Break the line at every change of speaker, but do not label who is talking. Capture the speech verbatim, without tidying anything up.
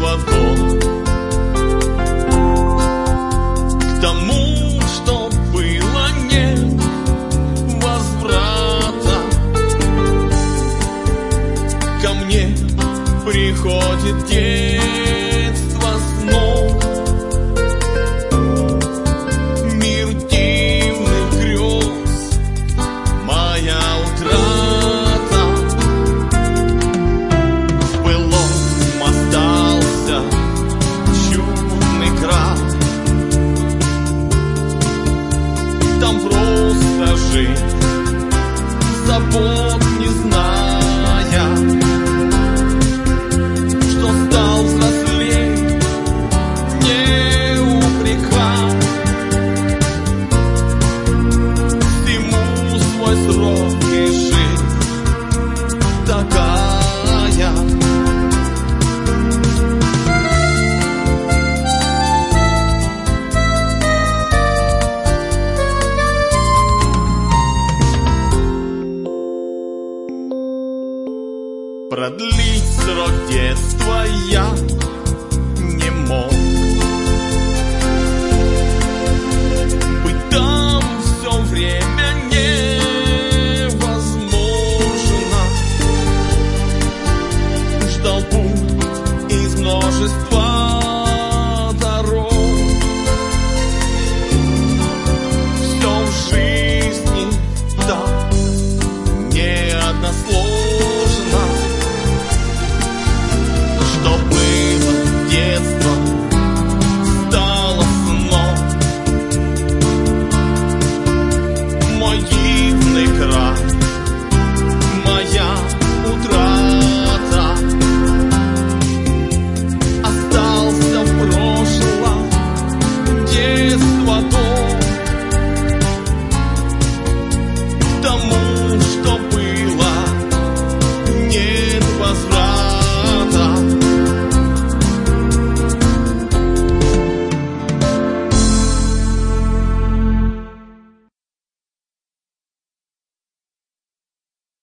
подвох к тому, что было, нет возврата. Ко мне приходит детство снов, мир дивных грез, моя утрата. В былом остался чудный край, там просто жить, забот не зная, что стал взрослей, не упрекай. Всему свой срок и жизнь такая. Продлить срок детства я не мог, быть там все время невозможно. Ждал путь из множества